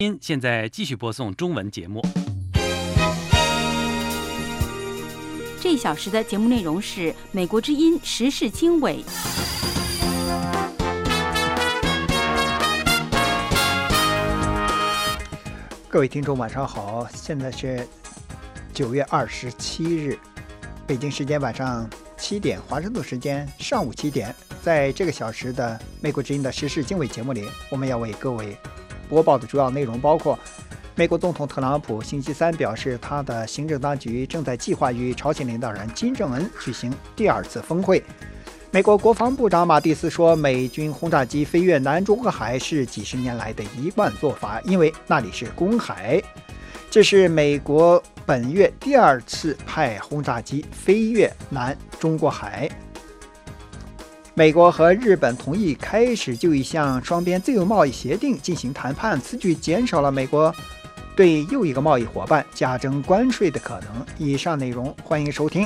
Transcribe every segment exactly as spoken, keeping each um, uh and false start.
您现在继续播送中文节目。 这一小时的节目内容是美国之音时事经纬。 各位听众晚上好，现在是九月二十七日，北京时间晚上七点，华盛顿时间上午七点。在这个小时的美国之音的时事经纬节目里，我们要为各位播报的主要内容包括：美国总统特朗普星期三表示，他的行政当局正在计划与朝鲜领导人金正恩举行第二次峰会。美国国防部长马蒂斯说，美军轰炸机飞越南中国海是几十年来的一贯做法，因为那里是公海。这是美国本月第二次派轰炸机飞越南中国海。美国和日本同意开始就一项双边自由贸易协定进行谈判，此举减少了美国对又一个贸易伙伴加征关税的可能。以上内容欢迎收听。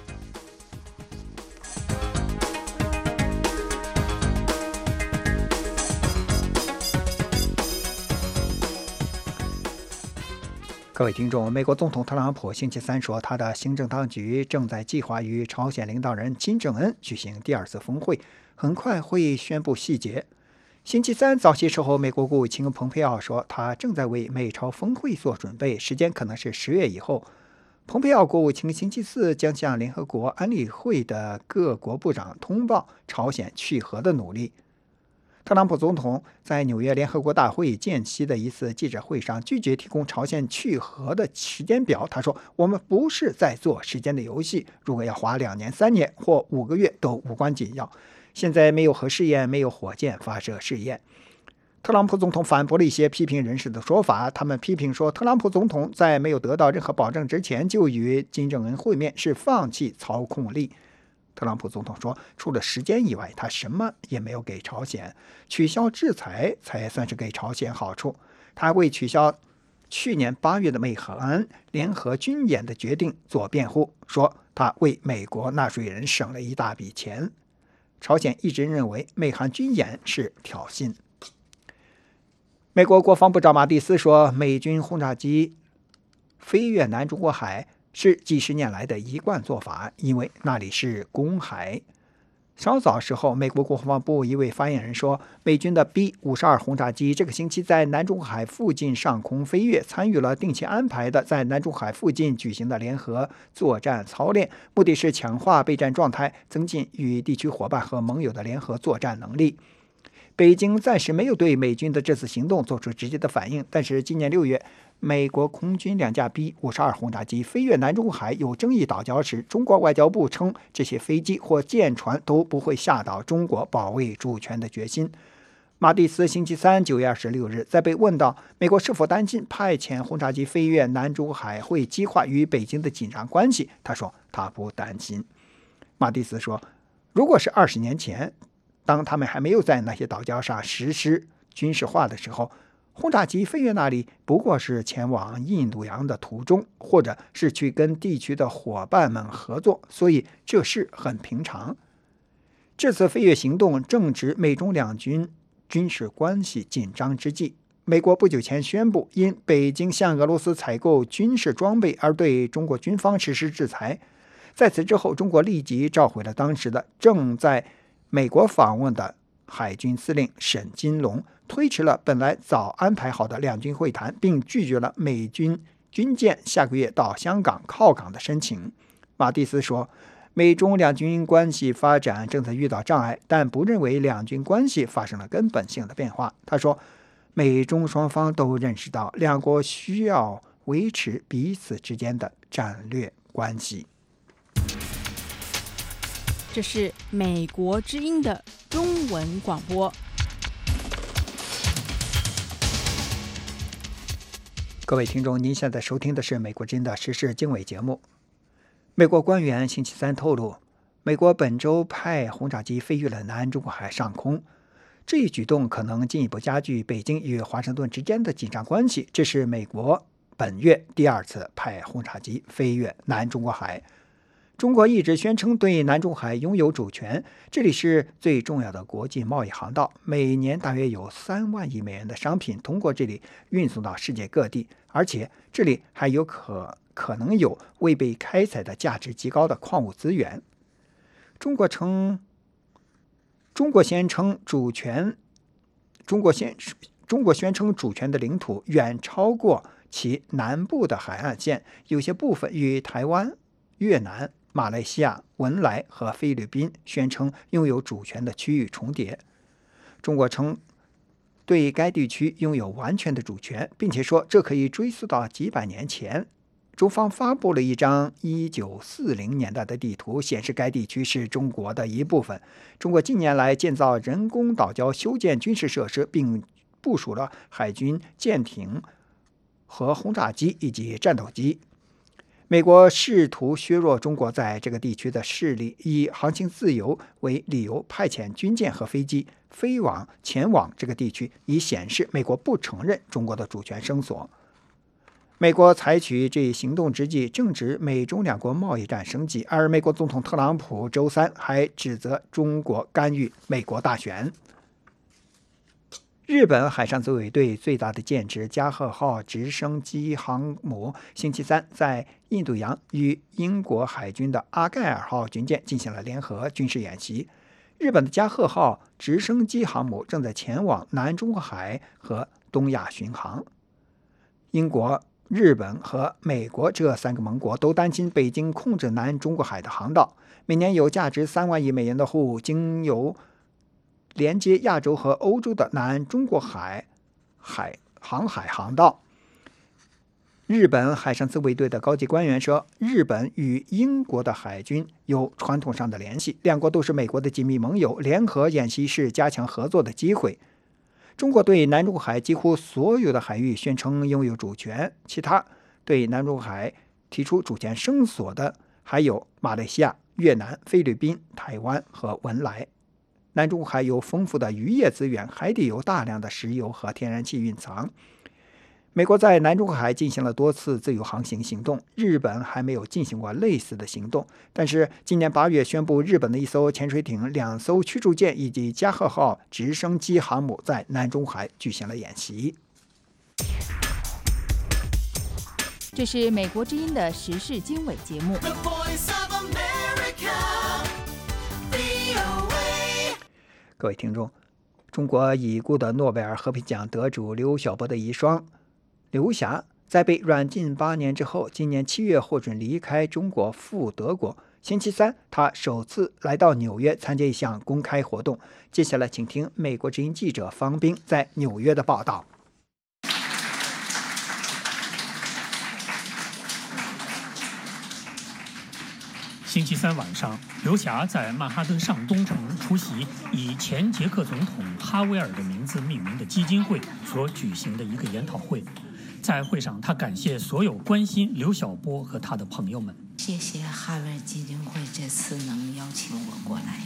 各位听众，美国总统特朗普星期三说，他的行政当局正在计划与朝鲜领导人金正恩举行第二次峰会，很快会宣布细节。星期三早些时候，美国国务卿蓬佩奥说，他正在为美朝峰会做准备，时间可能是十月以后。蓬佩奥国务卿星期四将向联合国安理会的各国部长通报朝鲜去核的努力。特朗普总统在纽约联合国大会间隙的一次记者会上拒绝提供朝鲜去核的时间表。他说，我们不是在做时间的游戏，如果要花两年、三年或五个月都无关紧要。现在没有核试验，没有火箭发射试验。特朗普总统反驳了一些批评人士的说法，他们批评说，特朗普总统在没有得到任何保证之前就与金正恩会面，是放弃操控力。特朗普总统说，除了时间以外，他什么也没有给朝鲜，取消制裁才算是给朝鲜好处。他为取消去年八月的美韩联合军演的决定做辩护，说他为美国纳税人省了一大笔钱。朝鲜一直认为美韩军演是挑衅。美国国防部长马蒂斯说，美军轰炸机飞越南中国海是几十年来的一贯做法，因为那里是公海。稍早时候，美国国防部一位发言人说，美军的 B 五十二 轰炸机这个星期在南中海附近上空飞跃，参与了定期安排的在南中海附近举行的联合作战操练，目的是强化备战状态，增进与地区伙伴和盟友的联合作战能力。北京暂时没有对美军的这次行动做出直接的反应，但是今年六月，美国空军两架 B 五十二 轰炸机飞越南中海有争议岛礁时，中国外交部称，这些飞机或舰船都不会吓倒中国保卫主权的决心。马蒂斯星期三九月二十六日在被问到美国是否担心派遣轰炸机飞越南中海会激化与北京的紧张关系，他说他不担心。马蒂斯说，如果是二十年前，当他们还没有在那些岛礁上实施军事化的时候，轰炸机飞越那里不过是前往印度洋的途中，或者是去跟地区的伙伴们合作，所以这事很平常。这次飞越行动正值美中两军军事关系紧张之际。美国不久前宣布，因北京向俄罗斯采购军事装备而对中国军方实施制裁。在此之后，中国立即召回了当时的正在美国访问的海军司令沈金龙，推迟了本来早安排好的两军会谈，并拒绝了美军军舰下个月到香港靠港的申请。马蒂斯说，美中两军关系发展正在遇到障碍，但不认为两军关系发生了根本性的变化。他说，美中双方都认识到两国需要维持彼此之间的战略关系。 这是美国之音的中文广播。 各位听众，您现在收听的是美国之音的时事经纬节目。美国官员星期三透露，美国本周派轰炸机飞越了南中国海上空，这一举动可能进一步加剧北京与华盛顿之间的紧张关系。这是美国本月第二次派轰炸机飞越南中国海。 中国一直宣称对南中海拥有主权，这里是最重要的国际贸易航道，每年大约有三万亿美元的商品通过这里运送到世界各地，而且这里还有可可能有未被开采的价值极高的矿物资源。中国称，中国宣称主权，中国宣中国宣称主权的领土远超过其南部的海岸线，有些部分与台湾、越南、马来西亚、文莱和菲律宾宣称拥有主权的区域重叠。中国称对该地区拥有完全的主权，并且说这可以追溯到几百年前。中方发布了一张一九四零年代的地图，显示该地区是中国的一部分。中国近年来建造人工岛礁、修建军事设施，并部署了海军舰艇和轰炸机以及战斗机。美国试图削弱中国在这个地区的势力，以航行自由为理由，派遣军舰和飞机飞往前往这个地区，以显示美国不承认中国的主权声索。美国采取这一行动之际，正值美中两国贸易战升级，而美国总统特朗普周三还指责中国干预美国大选。日本海上自卫队最大的舰只加贺号直升机航母星期三在印度洋与英国海军的阿盖尔号军舰进行了联合军事演习。日本的加贺号直升机航母正在前往南中国海和东亚巡航。英国、日本和美国这三个盟国都担心北京控制南中国海的航道。每年有价值三万亿美元的货物经由连接亚洲和欧洲的南中国海海航海航道。日本海上自卫队的高级官员说，日本与英国的海军有传统上的联系，两国都是美国的紧密盟友，联合演习是加强合作的机会。中国对南中海几乎所有的海域宣称拥有主权，其他对南中海提出主权声索的还有马来西亚、越南、菲律宾、台湾和文莱。南中海有丰富的渔业资源，海底有大量的石油和天然气蕴藏。美国在南中海进行了多次自由航行行动，日本还没有进行过类似的行动。但是今年八月宣布，日本的一艘潜水艇、两艘驱逐舰以及加贺号直升机航母在南中海举行了演习。 这是美国之音的时事经纬节目。 各位听众，中国已故的诺贝尔和平奖得主刘晓波的遗孀刘霞，在被软禁八年之后，今年七月获准离开中国赴德国。星期三，他首次来到纽约参加一项公开活动。接下来，请听美国之音记者方斌在纽约的报道。 星期三晚上，刘霞在曼哈顿上东城出席以前捷克总统哈维尔的名字命名的基金会所举行的一个研讨会。在会上，他感谢所有关心刘晓波和他的朋友们。 谢谢哈维尔基金会这次能邀请我过来，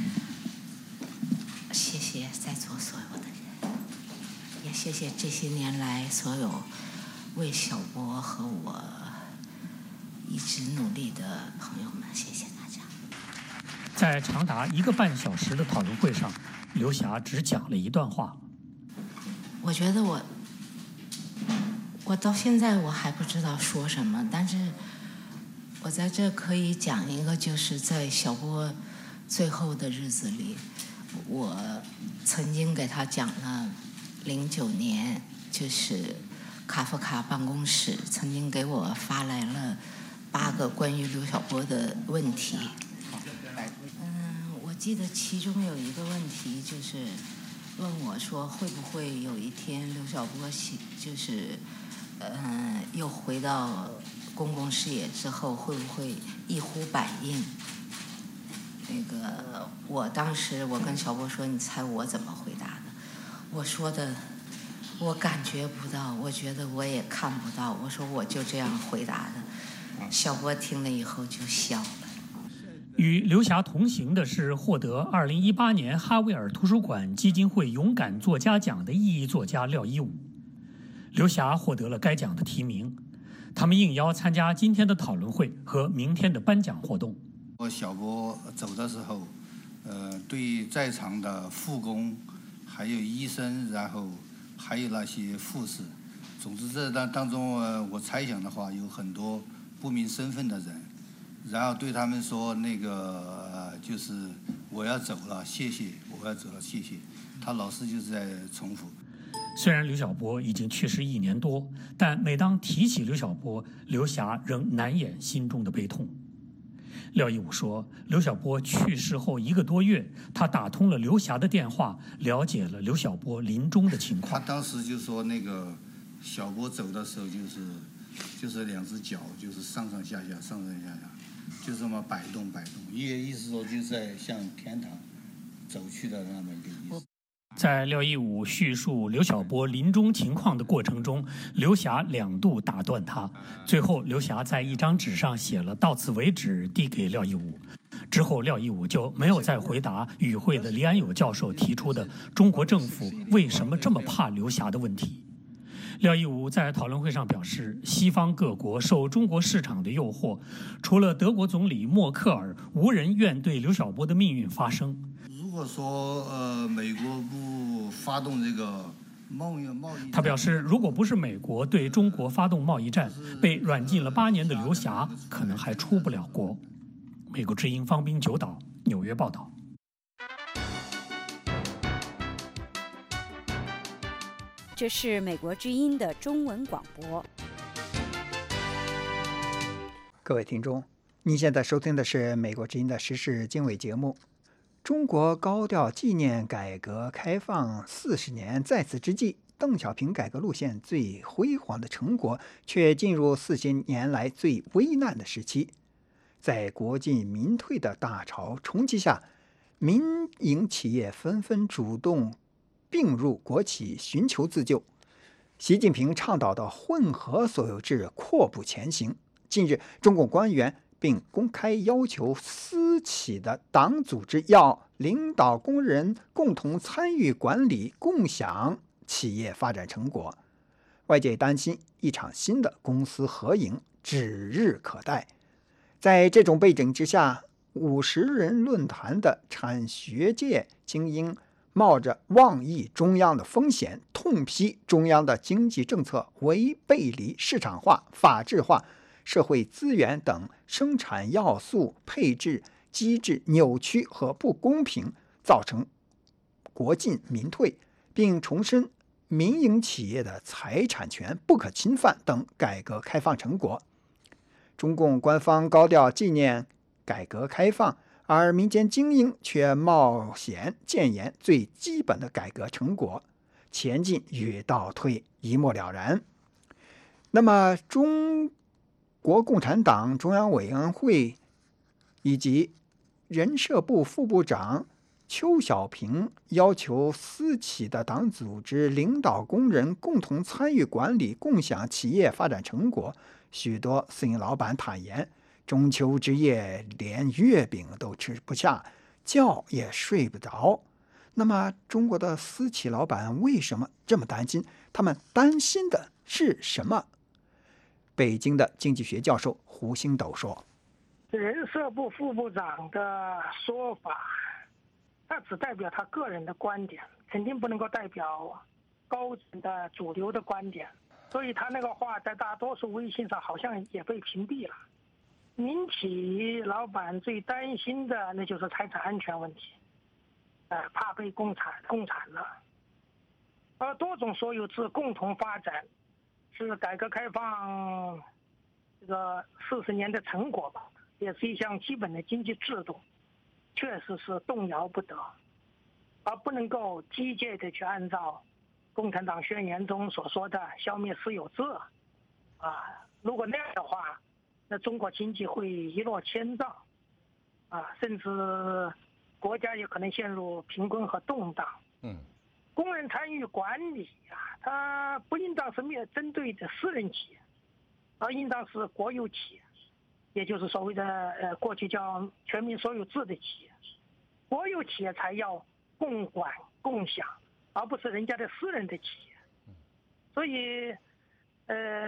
谢谢在座所有的人，也谢谢这些年来所有为晓波和我一直努力的朋友们，谢谢大家。 在长达一个半小时的讨论会上，刘霞只讲了一段话。 我觉得我我到现在我还不知道说什么，但是我在这可以讲一个，就是在晓波最后的日子里，我曾经给他讲了零九年，就是卡夫卡办公室曾经给我发来了八个关于刘晓波的问题。嗯，我记得其中有一个问题就是问我说，会不会有一天刘晓波就是嗯又回到公共视野之后，会不会一呼百应？那个我当时我跟晓波说，你猜我怎么回答的？我说的我感觉不到，我觉得我也看不到，我说我就这样回答的。晓波听了以后就笑了。 与刘霞同行的是获得二零一八年哈维尔图书馆基金会勇敢作家奖的意义作家廖一武。刘霞获得了该奖的提名。 他们应邀参加今天的讨论会和明天的颁奖活动。 我小波走的时候，呃，对在场的护工，还有医生，然后还有那些护士，总之这当当中，呃，我猜想的话，有很多不明身份的人，然后对他们说那个、呃、就是我要走了，谢谢，我要走了，谢谢。他老是就是在重复。 虽然刘晓波已经去世一年多，但每当提起刘晓波，刘霞仍难掩心中的悲痛。廖一武说，刘晓波去世后一个多月，他打通了刘霞的电话，了解了刘晓波临终的情况。 他当时就说，那个小波走的时候，就是就是两只脚就是上上下下，上上下下，就这么摆动摆动，意意思说就是在向天堂走去的那么一个意思。 在廖一武叙述刘晓波临终情况的过程中，刘霞两度打断他，最后刘霞在一张纸上写了到此为止，递给廖一武。之后廖一武就没有再回答与会的黎安友教授提出的中国政府为什么这么怕刘霞的问题。廖一武在讨论会上表示，西方各国受中国市场的诱惑，除了德国总理默克尔，无人愿对刘晓波的命运发声。 如果说呃美国不发动这个贸易贸易， 他表示，如果不是美国对中国发动贸易战，被软禁了八年的刘霞可能还出不了国。美国之音方滨九岛纽约报道。 这是美国之音的中文广播。 各位听众，您现在收听的是美国之音的时事经纬节目。中国高调纪念改革开放四十年，在此之际，邓小平改革路线最辉煌的成果却进入四十年来最危难的时期。在国进民退的大潮冲击下，民营企业纷纷主动并入国企寻求自救。习近平倡导的混合所有制阔步前行。近日，中共官员并公开要求私企的党组织要领导工人共同参与管理、共享企业发展成果。外界担心一场新的公私合营指日可待。在这种背景之下，五十人论坛的产学界精英冒着妄议中央的风险，痛批中央的经济政策为背离市场化、法治化、社会资源等生产要素配置机制扭曲和不公平，造成国进民退，并重申民营企业的财产权不可侵犯等改革开放成果。中共官方高调纪念改革开放，而民间精英却冒险谏言最基本的改革成果，前进与倒退一目了然。那么中国共产党中央委员会以及人社部副部长邱小平要求私企的党组织领导工人共同参与管理、共享企业发展成果。许多私营老板坦言，中秋之夜连月饼都吃不下，觉也睡不着。那么中国的私企老板为什么这么担心？他们担心的是什么？北京的经济学教授胡星斗说， 人社部副部长的说法，他只代表他个人的观点，肯定不能够代表高层的主流的观点，所以他那个话在大多数微信上好像也被屏蔽了。民企老板最担心的那就是财产安全问题，呃，怕被共产共产了。而多种所有制共同发展是改革开放这个四十年的成果吧，也是一项基本的经济制度，确实是动摇不得，而不能够机械的去按照共产党宣言中所说的消灭私有制啊，如果那样的话，那中国经济会一落千丈啊，甚至国家也可能陷入贫困和动荡。嗯，工人参与管理啊，它不应当是面针对的私人企业，而应当是国有企业，也就是所谓的呃过去叫全民所有制的企业，国有企业才要共管共享，而不是人家的私人的企业。所以，呃，这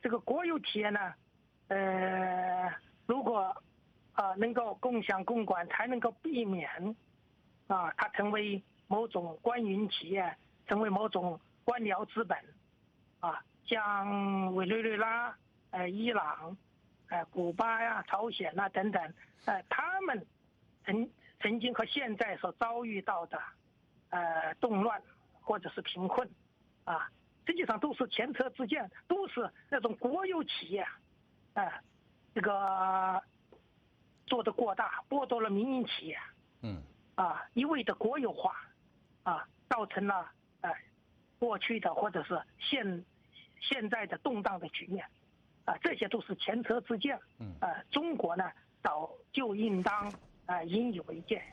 这个国有企业呢，呃，如果啊、呃、能够共享共管，才能够避免啊它成为某种官营企业，成为某种官僚资本啊，像委内瑞拉、呃伊朗、呃古巴呀、朝鲜呐、啊、等等，呃他们曾曾经和现在所遭遇到的呃动乱或者是贫困啊，实际上都是前车之鉴，都是那种国有企业，呃这个做得过大，剥夺了民营企业， 嗯啊一味的国有化啊，造成了呃过去的或者是现现在的动荡的局面啊，这些都是前车之鉴。 嗯， 呃，中国呢早就应当啊引以为戒。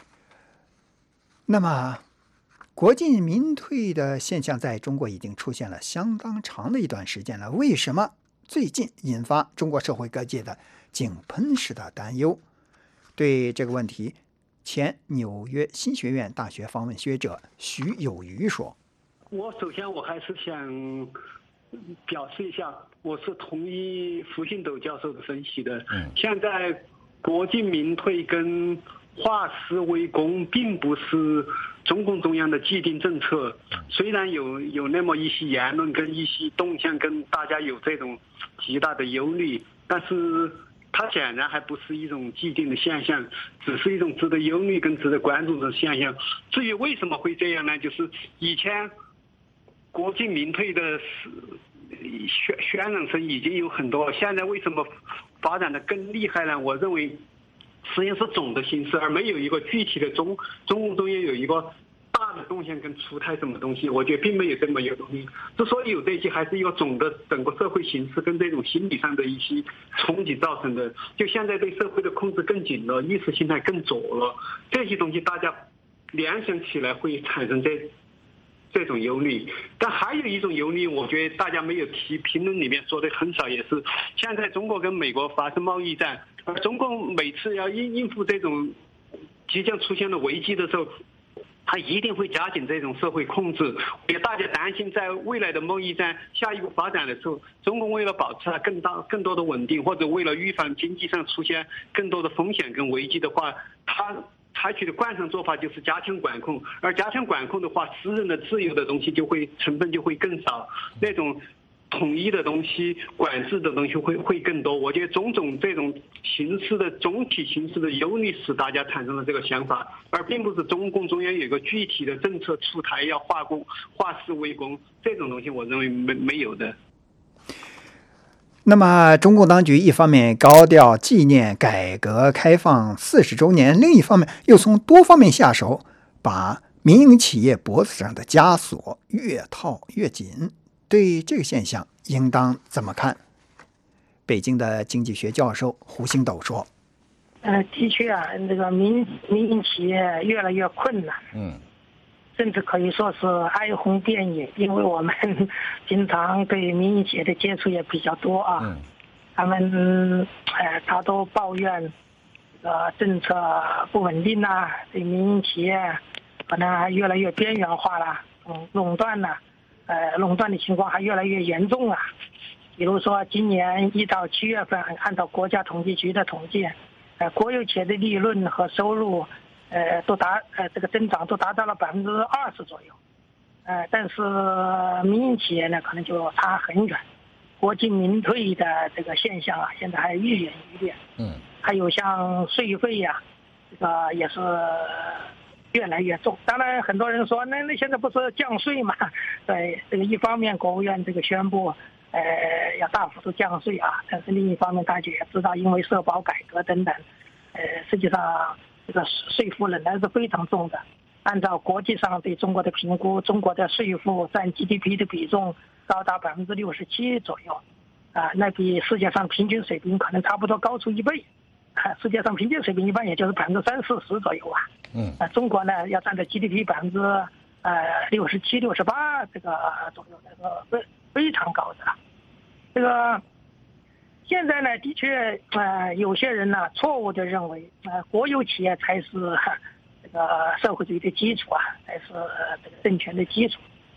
那么，国进民退的现象在中国已经出现了相当长的一段时间了，为什么最近引发中国社会各界的井喷式的担忧？对这个问题，前纽约新学院大学访问学者徐有余说：“ 我首先我还是想表示一下，我是同意胡信斗教授的分析的。 嗯， 现在国进民退跟化私为公并不是中共中央的既定政策，虽然有有那么一些言论跟一些动向跟大家有这种极大的忧虑，但是它显然还不是一种既定的现象，只是一种值得忧虑跟值得关注的现象。至于为什么会这样呢？就是以前国进民退的渲渲染声已经有很多，现在为什么发展的更厉害呢？我认为实际上是总的形势，而没有一个具体的中中共中央有一个大的动向跟出台什么东西，我觉得并没有这么有东西。之所以有这些，还是一个总的整个社会形势跟这种心理上的一些冲击造成的。就现在对社会的控制更紧了，意识形态更左了，这些东西大家联想起来会产生这这种忧虑。但还有一种忧虑，我觉得大家没有提，评论里面说的很少，也是现在中国跟美国发生贸易战，而中国每次要应应付这种即将出现的危机的时候，他一定会加紧这种社会控制。也大家担心在未来的贸易战下一步发展的时候，中国为了保持它更大更多的稳定，或者为了预防经济上出现更多的风险跟危机的话，它采取的惯常做法就是加强管控，而加强管控的话，私人的自由的东西就会成分就会更少，那种统一的东西、管制的东西会会更多。我觉得种种这种形势的总体形势的忧虑，使大家产生了这个想法，而并不是中共中央有一个具体的政策出台要化公化私为公这种东西，我认为没没有的。 那么，中共当局一方面高调纪念改革开放四十周年，另一方面又从多方面下手，把民营企业脖子上的枷锁越套越紧。对这个现象，应当怎么看？北京的经济学教授胡星斗说：“ 呃，的确啊，这个民民营企业越来越困难。 嗯。” 甚至可以说是哀鸿遍野，因为我们经常对民营企业的接触也比较多啊。 嗯、 他们呃，他都抱怨呃政策不稳定呐、啊，对民营企业可能还越来越边缘化了，嗯，垄断了，呃，垄断的情况还越来越严重了。比如说，今年一到七月份，按照国家统计局的统计，呃，国有企业的利润和收入。呃，都达呃这个增长都达到了百分之二十左右，呃，但是民营企业呢，可能就差很远。国进民退的这个现象啊，现在还愈演愈烈。 嗯， 还有像税费呀、啊，这个也是越来越重。当然，很多人说，那那现在不是降税嘛？对，这个一方面国务院这个宣布，呃，要大幅度降税啊，但是另一方面大家也知道，因为社保改革等等，呃，实际上。这个税负仍然是非常重的。按照国际上对中国的评估，中国的税负占 G D P 的比重高达百分之六十七左右，啊，那比世界上平均水平可能差不多高出一倍。啊，世界上平均水平一般也就是百分之三四十左右啊。 嗯。 啊，中国呢要占到 G D P 百分之呃六十七、六十八这个左右，这个非非常高的。这个。现在呢，的确，呃，有些人呢错误地认为，呃，国有企业才是这个社会主义的基础啊，才是这个政权的基础。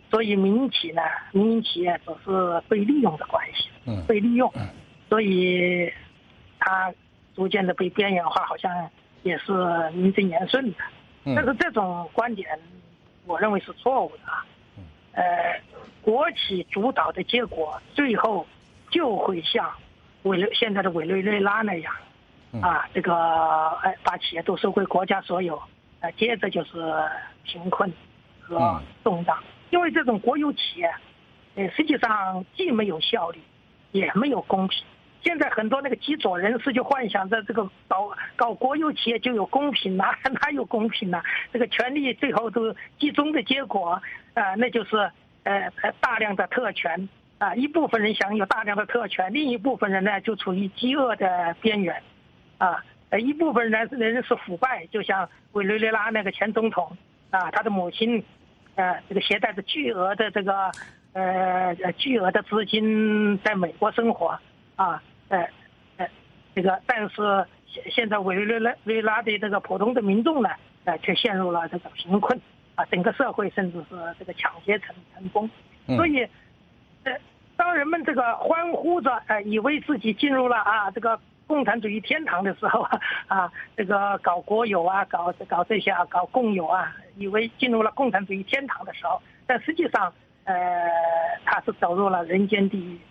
所以民营企呢，民营企业只是被利用的关系， 嗯， 被利用，所以它逐渐的被边缘化，好像也是名正言顺的。但是这种观点，我认为是错误的。呃，国企主导的结果，最后就会像委内现在的委内瑞拉那样，啊，这个呃把企业都收归国家所有，呃，接着就是贫困和动荡。因为这种国有企业，呃，实际上既没有效率，也没有公平。现在很多那个极左人士就幻想着这个搞搞国有企业就有公平呐、啊，哪有公平呐、啊？这个权力最后都集中的结果，呃，那就是呃大量的特权啊、呃，一部分人享有大量的特权，另一部分人呢就处于饥饿的边缘，啊，呃一部分人人是腐败，就像委内瑞拉那个前总统啊，他的母亲，呃，这个携带着巨额的这个呃巨额的资金在美国生活啊。呃，呃，这个，但是现现在委内瑞拉瑞拉的这个普通的民众呢，呃，却陷入了这个贫困啊，整个社会甚至是这个抢劫成成功。所以，呃，当人们这个欢呼着，呃，以为自己进入了啊这个共产主义天堂的时候啊，啊，这个搞国有啊，搞搞这些啊，搞共有啊，以为进入了共产主义天堂的时候，但实际上，呃，他是走入了人间地狱。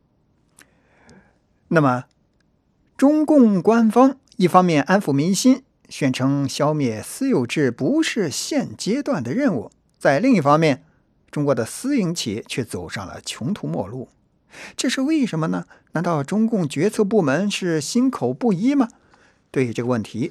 那么，中共官方一方面安抚民心，宣称消灭私有制不是现阶段的任务；在另一方面，中国的私营企业却走上了穷途末路。这是为什么呢？难道中共决策部门是心口不一吗？对于这个问题，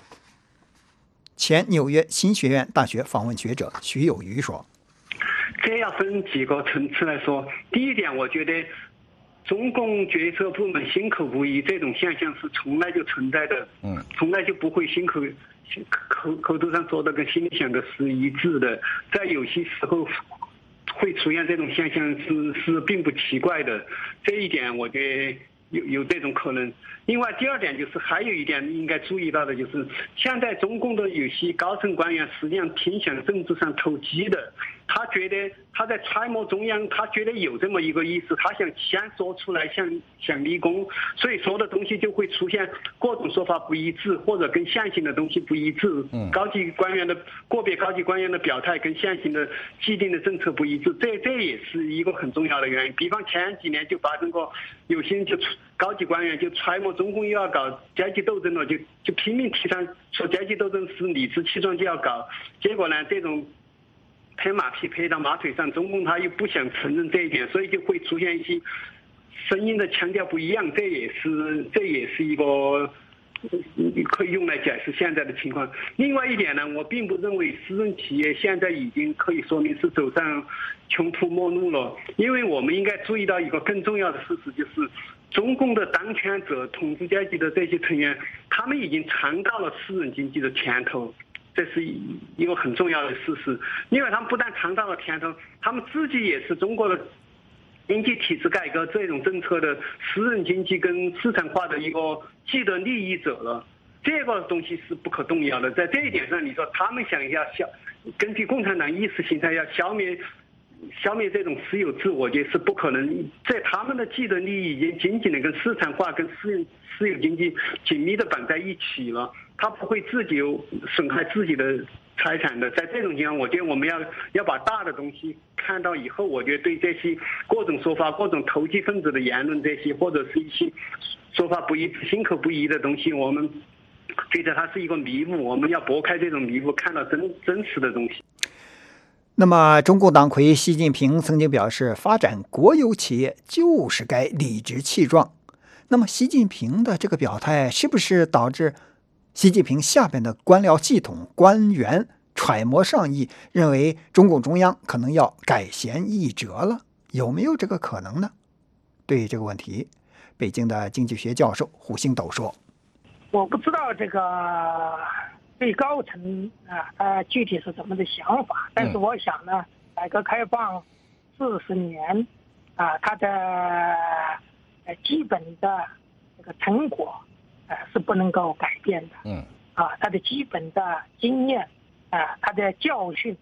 前纽约新学院大学访问学者徐有余说：“ 这要分几个层次来说。第一点，我觉得。”中共决策部门心口不一这种现象是从来就存在的，嗯，从来就不会心口口口头上说的跟心里想的是一致的，在有些时候会出现这种现象是是并不奇怪的，这一点我觉得有有这种可能。另外第二点就是还有一点应该注意到的就是，现在中共的有些高层官员实际上挺想政治上投机的，他觉得他在揣摩中央，他觉得有这么一个意思，他想先说出来，想想立功，所以说的东西就会出现各种说法不一致，或者跟现行的东西不一致。高级官员的个别高级官员的表态跟现行的既定的政策不一致，这这也是一个很重要的原因。比方前几年就发生过，有些人就高级官员就揣摩中共又要搞阶级斗争了，就就拼命提倡说阶级斗争是理直气壮就要搞，结果呢这种拍马屁拍到马腿上，中共他又不想承认这一点，所以就会出现一些声音的腔调不一样，这也是这也是一个可以用来解释现在的情况。另外一点呢，我并不认为私人企业现在已经可以说明是走上穷途末路了，因为我们应该注意到一个更重要的事实，就是中共的当权者、统治阶级的这些成员，他们已经尝到了私人经济的甜头，这是一个很重要的事实。因为他们不但尝到了甜头，他们自己也是中国的经济体制改革这种政策的私人经济跟市场化的一个既得利益者了。这个东西是不可动摇的。在这一点上，你说他们想要消，根据共产党意识形态要消灭消灭这种私有制，我觉得是不可能。在他们的既得利益已经紧紧的跟市场化、跟私有私有经济紧密的绑在一起了，他不会自己有损害自己的财产的。在这种情况，我觉得我们要要把大的东西看到以后，我觉得对这些各种说法、各种投机分子的言论，这些或者是一些说法不一、心口不一的东西，我们觉得它是一个迷雾，我们要拨开这种迷雾，看到真真实的东西。 那么，中共党魁习近平曾经表示，发展国有企业就是该理直气壮。那么，习近平的这个表态是不是导致习近平下边的官僚系统官员揣摩上意，认为中共中央可能要改弦易辙了？有没有这个可能呢？对于这个问题，北京的经济学教授胡星斗说：“ 我不知道这个最高层啊，他具体是怎么的想法，但是我想呢，改革开放四十年啊，它的呃基本的这个成果呃是不能够改变的。嗯，啊，它的基本的经验啊，它的教训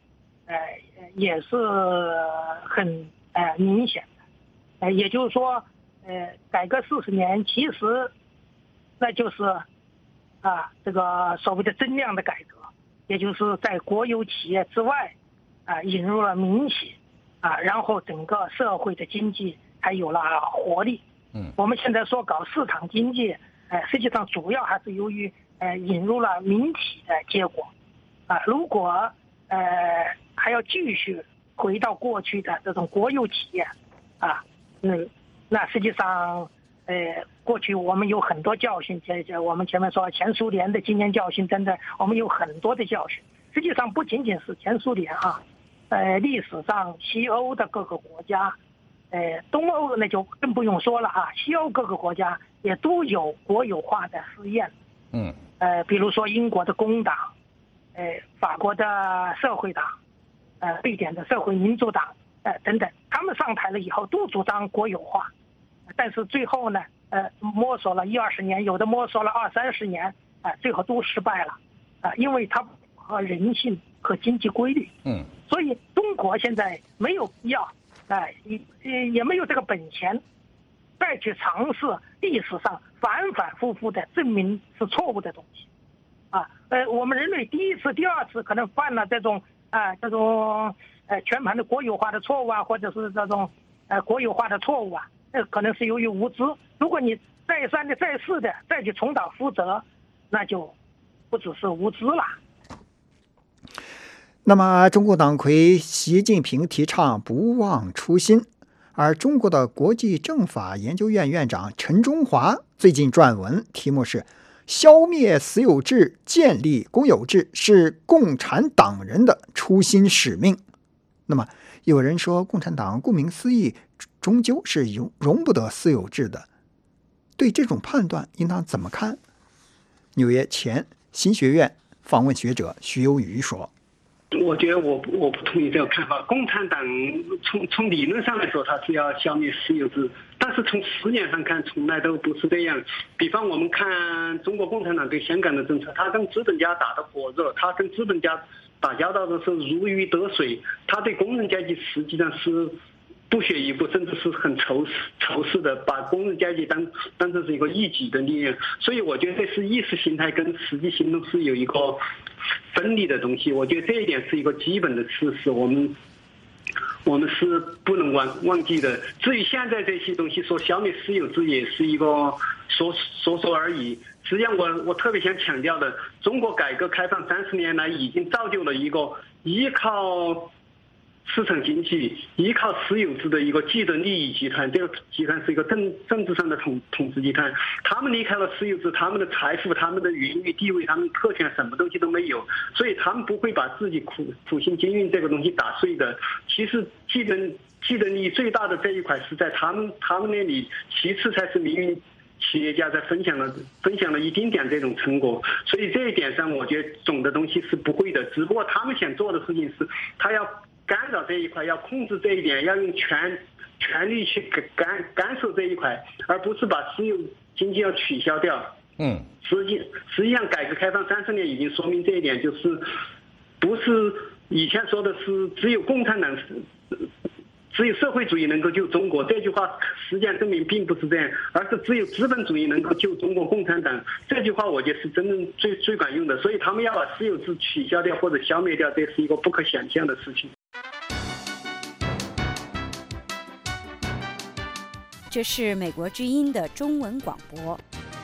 呃也是很呃明显的。呃，也就是说，呃，改革四十年其实那就是啊这个所谓的增量的改革，也就是在国有企业之外啊引入了民企啊，然后整个社会的经济才有了活力。 嗯， 我们现在说搞市场经济，呃，实际上主要还是由于呃引入了民企的结果，啊，如果呃还要继续回到过去的这种国有企业，啊，嗯，那实际上呃过去我们有很多教训，这这我们前面说前苏联的经验教训等等，我们有很多的教训。实际上不仅仅是前苏联啊，呃，历史上西欧的各个国家。呃，东欧那就更不用说了啊，西欧各个国家也都有国有化的试验， 嗯， 呃，比如说英国的工党，呃，法国的社会党，呃，瑞典的社会民主党，呃，等等，他们上台了以后都主张国有化，但是最后呢，呃，摸索了一二十年，有的摸索了二三十年，啊、呃，最后都失败了，啊、呃，因为它不符合人性和经济规律， 嗯， 所以中国现在没有必要。哎，也也没有这个本钱，再去尝试历史上反反复复的证明是错误的东西，啊，呃，我们人类第一次、第二次可能犯了这种啊、呃、这种呃全盘的国有化的错误啊，或者是这种呃国有化的错误啊，那可能是由于无知。如果你再三的、再四的再去重蹈覆辙，那就不只是无知了。 那么，中共党魁习近平提倡不忘初心，而中国的国际政法研究院院长陈中华最近撰文，题目是“消灭私有制，建立公有制是共产党人的初心使命”。那么，有人说，共产党顾名思义，终究是容容不得私有制的。对这种判断，应当怎么看？纽约前新学院访问学者徐有余说。 我觉得我我不同意这个看法。共产党从从理论上来说，它是要消灭私有制，但是从实践上看，从来都不是这样。比方我们看中国共产党对香港的政策，它跟资本家打得火热，它跟资本家打交道的是如鱼得水，它对工人阶级实际上是不屑一顾，甚至是很仇视仇视的，把工人阶级当当成是一个异己的力量。所以我觉得这是意识形态跟实际行动是有一个分离的东西。我觉得这一点是一个基本的事实，我们我们是不能忘忘记的。至于现在这些东西说消灭私有制，也是一个说说说而已。实际上我我特别想强调的，中国改革开放三十年来已经造就了一个依靠市场经济、依靠私有制的一个既得利益集团。这个集团是一个政政治上的统统治集团，他们离开了私有制，他们的财富、他们的名誉地位、他们的特权，什么东西都没有，所以他们不会把自己苦苦心经营这个东西打碎的。其实既得既得利益最大的这一块是在他们他们那里，其次才是民营企业家在分享了分享了一丁点这种成果。所以这一点上，我觉得总的东西是不会的，只不过他们想做的事情是，他要干扰这一块，要控制这一点，要用权权力去干干涉这一块，而不是把私有经济要取消掉。 嗯， 实际实际上改革开放三十年已经说明这一点，就是不是以前说的是只有共产党只有社会主义能够救中国，这句话实践证明并不是这样，而是只有资本主义能够救中国共产党。这句话我觉得是真正最最管用的，所以他们要把私有制取消掉或者消灭掉，这是一个不可想象的事情。 这是美国之音的中文广播。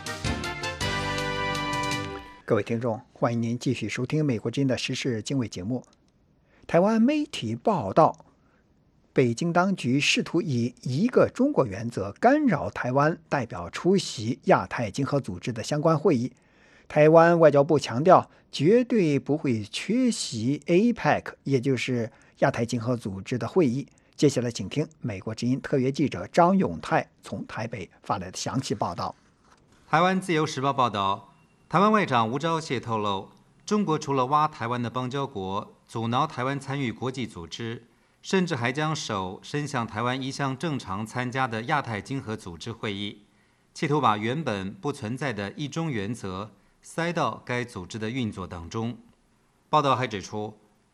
各位听众，欢迎您继续收听美国之音的时事经纬节目。台湾媒体报道，北京当局试图以一个中国原则干扰台湾代表出席亚太经合组织的相关会议。台湾外交部强调，绝对不会缺席 A P E C， 也就是亚太经合组织的会议。接下来请听美国之音特约记者张永泰从台北发来的详细报道。 台湾自由时报报道，台湾外长吴钊燮透露，中国除了挖台湾的邦交国，阻挠台湾参与国际组织，甚至还将手伸向台湾一向正常参加的亚太经合组织会议，企图把原本不存在的一中原则塞到该组织的运作当中。报道还指出，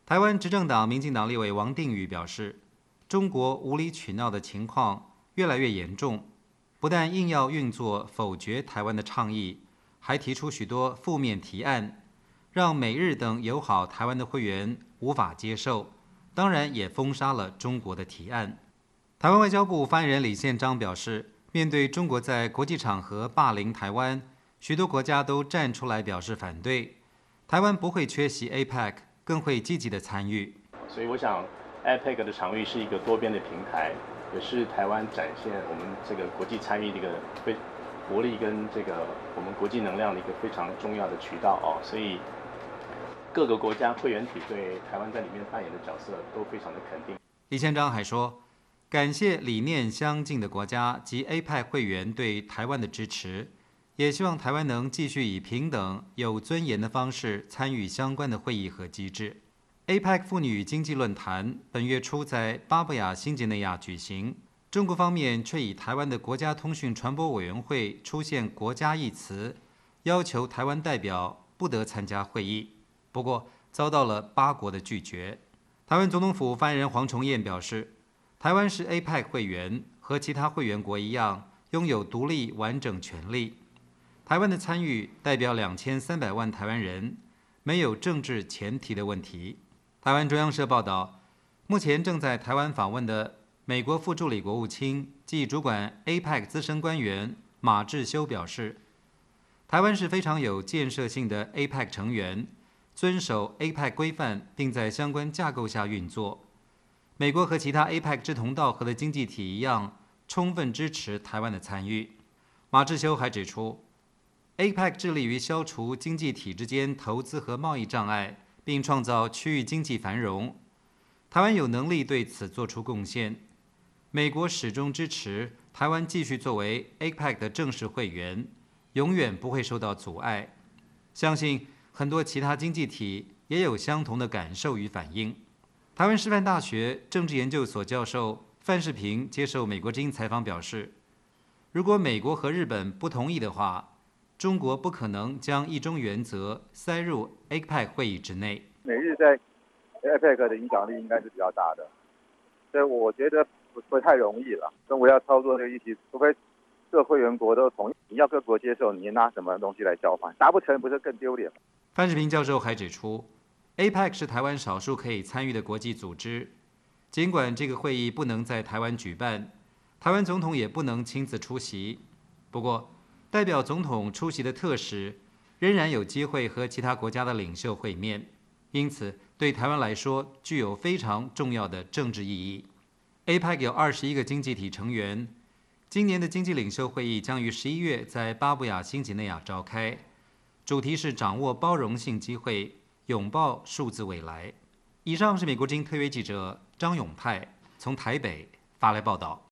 台湾执政党民进党立委王定宇表示，中国无理取闹的情况越来越严重，不但硬要运作否决台湾的倡议，还提出许多负面提案，让美日等友好台湾的会员无法接受，当然也封杀了中国的提案。台湾外交部发言人李宪章表示，面对中国在国际场合霸凌台湾，许多国家都站出来表示反对，台湾不会缺席 A P E C， 更会积极的参与。 所以我想 A P E C 的场域是一个多边的平台，也是台湾展现我们这个国际参与的一个非活力跟这个我们国际能量的一个非常重要的渠道哦。所以各个国家会员体对台湾在里面扮演的角色都非常的肯定。 李宪章还说，感谢理念相近的国家及 A P E C 会员对台湾的支持，也希望台湾能继续以平等、有尊严的方式参与相关的会议和机制。A P E C 妇女经济论坛本月初在巴布亚新几内亚举行，中国方面却以台湾的国家通讯传播委员会出现国家一词，要求台湾代表不得参加会议，不过遭到了八国的拒绝。台湾总统府发言人黄崇彦表示，台湾是 A P E C 会员，和其他会员国一样，拥有独立完整权利。台湾的参与代表两千三百万台湾人，没有政治前提的问题。台湾中央社报道，目前正在台湾访问的美国副助理国务卿暨主管 A P E C 资深官员马志修表示，台湾是非常有建设性的 A P E C 成员，遵守 A P E C 规范，并在相关架构下运作。美国和其他 A P E C 志同道合的经济体一样，充分支持台湾的参与。马志修还指出， A P E C 致力于消除经济体之间投资和贸易障碍，并创造区域经济繁荣。台湾有能力对此做出贡献。美国始终支持台湾继续作为 A P E C 的正式会员，永远不会受到阻碍。相信很多其他经济体也有相同的感受与反应。台湾师范大学政治研究所教授范世平接受美国之音采访表示，如果美国和日本不同意的话，中国不可能将一中原则塞入 A P E C 会议之内。 美日在 A P E C 的影响力应该是比较大的，所以我觉得不会太容易了。中国要操作这个议题，除非各会员国都同意，你要各国接受，你拿什么东西来交换？达不成不是更丢脸吗？ 范世平教授还指出， A P E C 是台湾少数可以参与的国际组织，尽管这个会议不能在台湾举办，台湾总统也不能亲自出席，不过代表总统出席的特使仍然有机会和其他国家的领袖会面，因此对台湾来说具有非常重要的政治意义。 A P E C 有二十一个经济体成员，今年的经济领袖会议将于十一月在巴布亚新几内亚召开，主题是掌握包容性机会，拥抱数字未来。以上是美国之音特约记者张永泰从台北发来报道。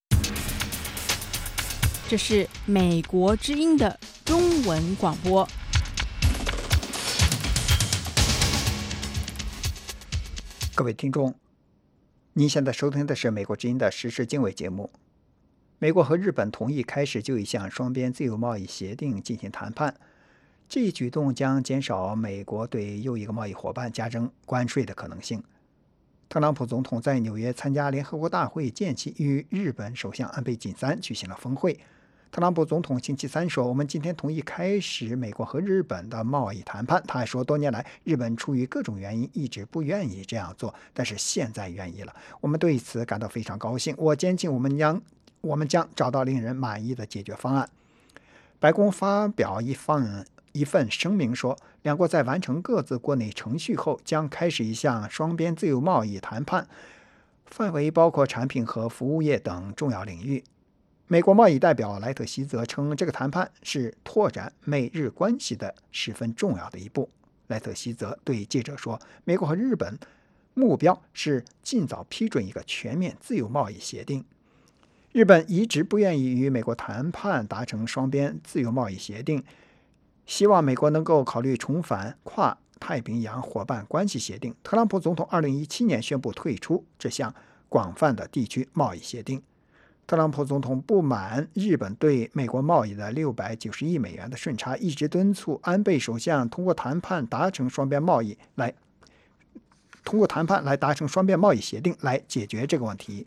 这是美国之音的中文广播。 各位听众，您现在收听的是美国之音的时事经纬节目。美国和日本同意开始就一项双边自由贸易协定进行谈判，这一举动将减少美国对又一个贸易伙伴加征关税的可能性。特朗普总统在纽约参加联合国大会间隙，与日本首相安倍晋三举行了峰会。特朗普总统星期三说，我们今天同意开始美国和日本的贸易谈判。他还说，多年来日本出于各种原因一直不愿意这样做，但是现在愿意了，我们对此感到非常高兴。我坚信我们将我们将找到令人满意的解决方案。白宫发表一份一份声明说，两国在完成各自国内程序后，将开始一项双边自由贸易谈判，范围包括产品和服务业等重要领域。美国贸易代表莱特希泽称，这个谈判是拓展美日关系的十分重要的一步。莱特希泽对记者说，美国和日本目标是尽早批准一个全面自由贸易协定。日本一直不愿意与美国谈判达成双边自由贸易协定，希望美国能够考虑重返跨太平洋伙伴关系协定。特朗普总统二零一七年宣布退出这项广泛的地区贸易协定。特朗普总统不满日本对美国贸易的六百九十亿美元的顺差，一直敦促安倍首相通过谈判达成双边贸易来通过谈判来达成双边贸易协定来解决这个问题。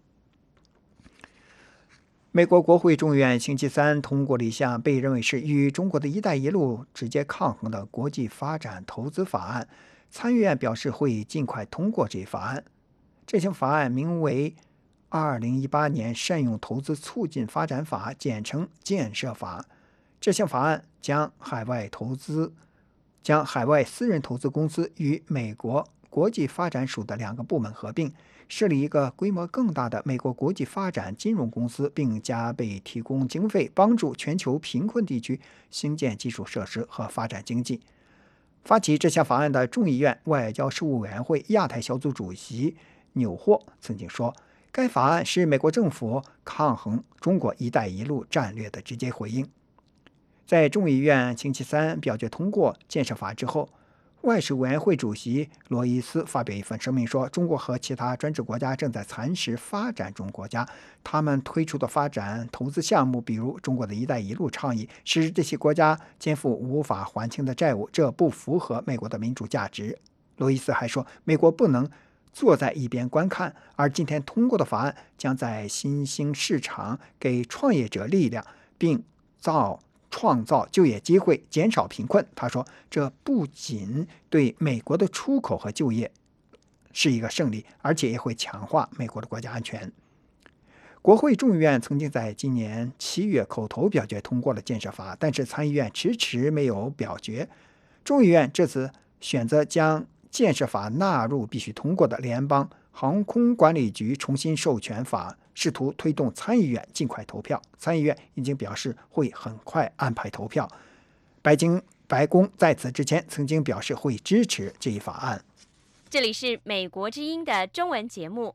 美国国会众议院星期三通过了一项被认为是与中国的一带一路直接抗衡的国际发展投资法案，参议院表示会尽快通过这一法案。这项法案名为二零一八年善用投资促进发展法，简称建设法。这项法案将海外投资将海外私人投资公司与美国国际发展署的两个部门合并，设立一个规模更大的美国国际发展金融公司，并加倍提供经费，帮助全球贫困地区兴建基础设施和发展经济。发起这项法案的众议院外交事务委员会亚太小组主席纽霍曾经说，该法案是美国政府抗衡中国一带一路战略的直接回应。在众议院星期三表决通过建设法之后，外事委员会主席罗伊斯发表一份声明说，中国和其他专制国家正在蚕食发展中国家，他们推出的发展投资项目，比如中国的一带一路倡议，使这些国家肩负无法还清的债务，这不符合美国的民主价值。罗伊斯还说，美国不能坐在一边观看，而今天通过的法案将在新兴市场给创业者力量，并造创造就业机会，减少贫困。他说，这不仅对美国的出口和就业是一个胜利，而且也会强化美国的国家安全。国会众议院曾经在今年七月口头表决通过了建设法，但是参议院迟迟没有表决。众议院这次选择将建设法纳入必须通过的联邦航空管理局重新授权法，试图推动参议院尽快投票。参议院已经表示会很快安排投票。白京白宫在此之前曾经表示会支持这一法案。 这里是美国之音的中文节目。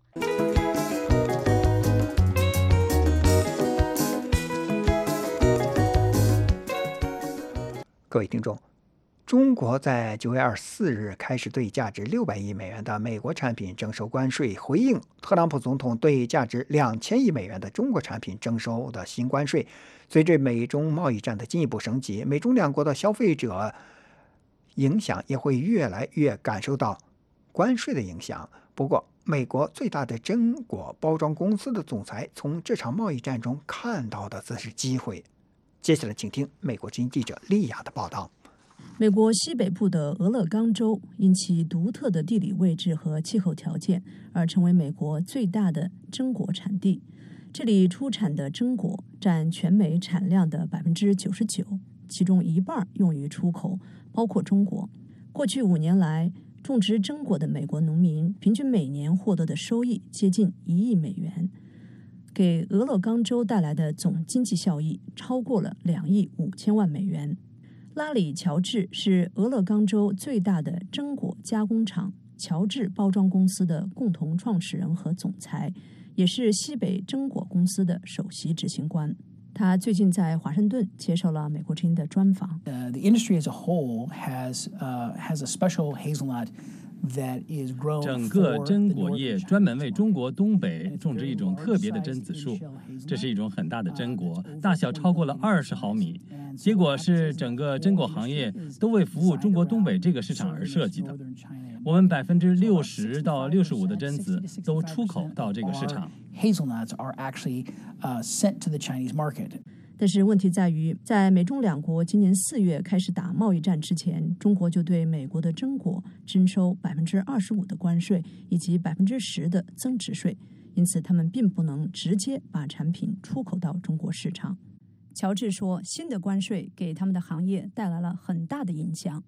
各位听众，中国在九月二十四日开始对价值六百亿美元的美国产品征收关税，回应特朗普总统对价值两千亿美元的中国产品征收的新关税。随着美中贸易战的进一步升级，美中两国的消费者影响也会越来越感受到关税的影响。不过，美国最大的榛果包装公司的总裁从这场贸易战中看到的则是机会。接下来请听美国之音记者利亚的报道。 美国西北部的俄勒冈州因其独特的地理位置和气候条件而成为美国最大的榛果产地。这里出产的榛果占全美产量的 百分之九十九， 其中一半用于出口，包括中国。过去五年来，种植榛果的美国农民平均每年获得的收益接近一亿美元，给俄勒冈州带来的总经济效益超过了两亿五千万美元。拉里·乔治是俄勒冈州最大的榛果加工厂乔治包装公司的共同创始人和总裁，也是西北榛果公司的首席执行官。他最近在华盛顿接受了美国之音的专访。 Uh, the industry as a whole has uh, has a special hazelnut that is grown 整个榛果业专门为中国东北种植一种特别的榛子树，这是一种很大的榛果，大小超过了二十毫米。结果是整个榛果行业都为服务中国东北这个市场而设计的。我们百分之六十到六十五的榛子都出口到这个市场。 Hazelnuts are actually uh, sent to the Chinese market. 但是问题在于，在美中两国今年四月开始打贸易战之前，中国就对美国的榛果征收百分之二十五的关税以及百分之十的增值税，因此他们并不能直接把产品出口到中国市场。乔治说，新的关税给他们的行业带来了很大的影响。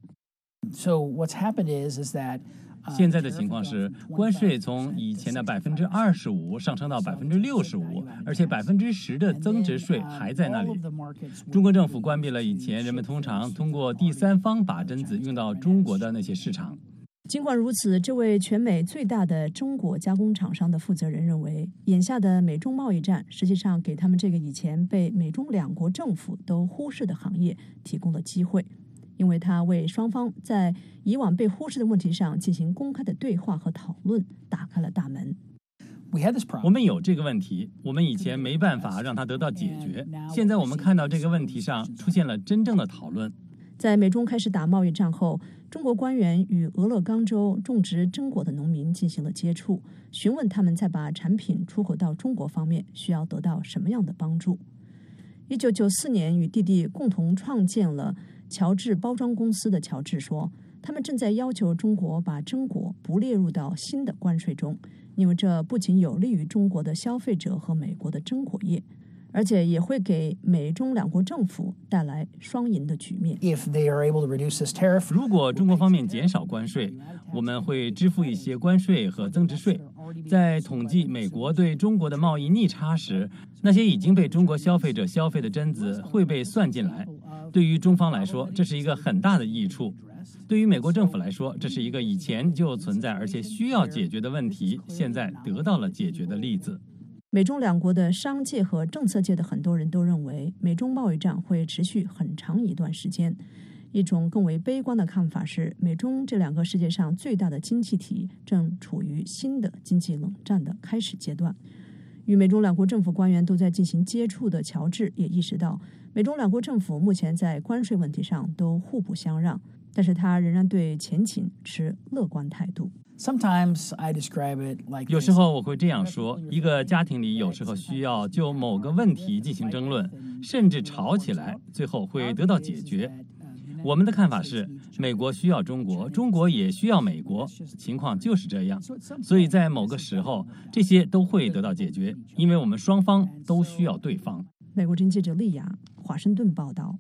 So what's happened is is that 现在的情况是，关税从以前的百分之二十五上升到百分之六十五，而且百分之十的增值税还在那里。中国政府关闭了以前人们通常通过第三方把榛子运到中国的那些市场。 尽管如此，这位全美最大的榛果加工厂商的负责人认为，眼下的美中贸易战实际上给他们这个以前被美中两国政府都忽视的行业提供了机会。因为他为双方在以往被忽视的问题上进行公开的对话和讨论打开了大门。 我们有这个问题，我们以前没办法让它得到解决，现在我们看到这个问题上出现了真正的讨论。 在美中开始打贸易战后，中国官员与俄勒冈州种植榛果的农民进行了接触，询问他们在把产品出口到中国方面需要得到什么样的帮助。一九九四年与弟弟共同创建了乔治包装公司的乔治说，他们正在要求中国把榛果不列入到新的关税中，因为这不仅有利于中国的消费者和美国的榛果业，而且也会给美中两国政府带来双赢的局面。 如果中国方面减少关税，我们会支付一些关税和增值税。在统计美国对中国的贸易逆差时，那些已经被中国消费者消费的榛子会被算进来。对于中方来说，这是一个很大的益处。对于美国政府来说，这是一个以前就存在而且需要解决的问题，现在得到了解决的例子。 美中两国的商界和政策界的很多人都认为，美中贸易战会持续很长一段时间。一种更为悲观的看法是，美中这两个世界上最大的经济体正处于新的经济冷战的开始阶段。与美中两国政府官员都在进行接触的乔治也意识到，美中两国政府目前在关税问题上都互不相让，但是他仍然对前景持乐观态度。 有时候我会这样说，一个家庭里有时候需要就某个问题进行争论，甚至吵起来，最后会得到解决。我们的看法是，美国需要中国，中国也需要美国，情况就是这样。所以在某个时候，这些都会得到解决，因为我们双方都需要对方。 美国之音记者丽雅，华盛顿报道。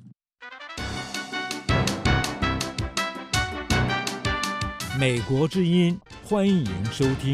美国之音，欢迎收听。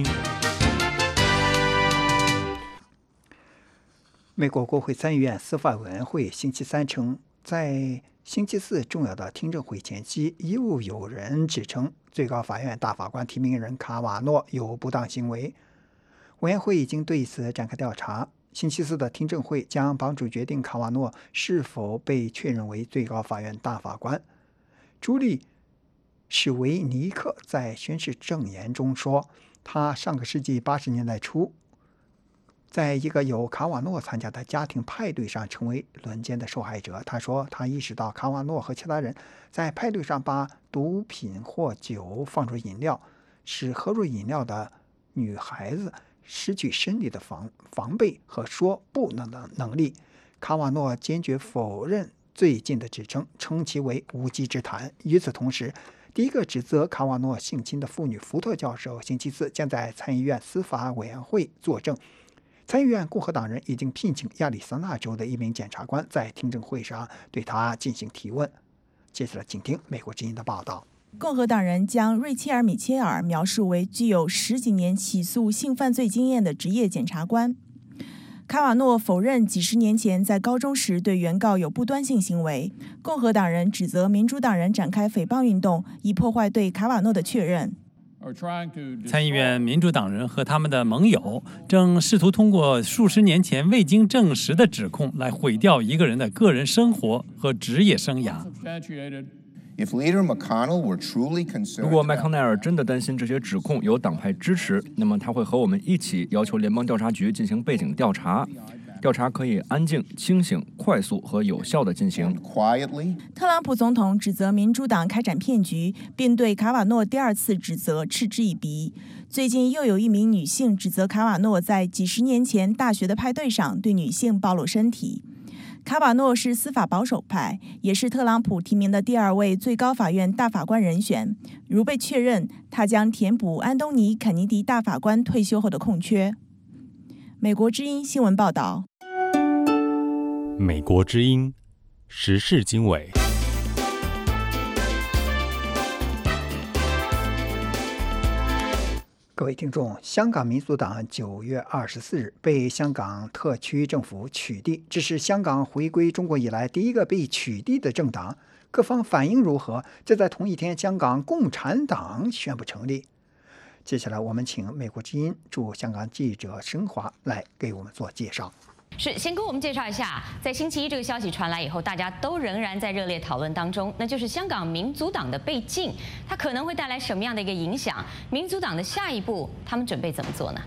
美国国会参议院司法委员会星期三称，在星期四重要的听证会前夕，又有人指称最高法院大法官提名人卡瓦诺有不当行为。委员会已经对此展开调查。星期四的听证会将帮助决定卡瓦诺是否被确认为最高法院大法官。朱莉·史维尼克在宣誓证言中说，他上个世纪八十年代初在一个有卡瓦诺参加的家庭派对上成为轮奸的受害者。他说，他意识到卡瓦诺和其他人在派对上把毒品或酒放入饮料，使喝入饮料的女孩子失去身体的防防备和说不能的能力。卡瓦诺坚决否认最近的指称，称其为无稽之谈。与此同时，第一个指责卡瓦诺性侵的妇女福特教授星期四将在参议院司法委员会作证。参议院共和党人已经聘请亚利桑那州的一名检察官在听证会上对他进行提问。接下来请听美国之音的报道。 共和党人将瑞切尔·米切尔描述为具有十几年起诉性犯罪经验的职业检察官。卡瓦诺否认几十年前在高中时对原告有不端性行为。共和党人指责民主党人展开诽谤运动，以破坏对卡瓦诺的确认。 参议院民主党人和他们的盟友正试图通过数十年前未经证实的指控来毁掉一个人的个人生活和职业生涯。 如果麦康奈尔真的担心这些指控有党派支持，那么他会和我们一起要求联邦调查局进行背景调查。调查可以安静、清醒、快速和有效地进行。 特朗普总统指责民主党开展骗局，并对卡瓦诺第二次指责嗤之以鼻。最近又有一名女性指责卡瓦诺在几十年前大学的派对上对女性暴露身体。卡瓦诺是司法保守派，也是特朗普提名的第二位最高法院大法官人选。如被确认，他将填补安东尼·肯尼迪大法官退休后的空缺。美国之音新闻报道。 美国之音时事经纬。 各位听众，香港民族党九月二十四日被香港特区政府取缔，这是香港回归中国以来第一个被取缔的政党。各方反应如何？这在同一天，香港共产党宣布成立。接下来，我们请美国之音驻香港记者申华来给我们做介绍。 是，先跟我们介绍一下，在星期一这个消息传来以后，大家都仍然在热烈讨论当中，那就是香港民族党的被禁，它可能会带来什么样的一个影响？民族党的下一步，他们准备怎么做呢？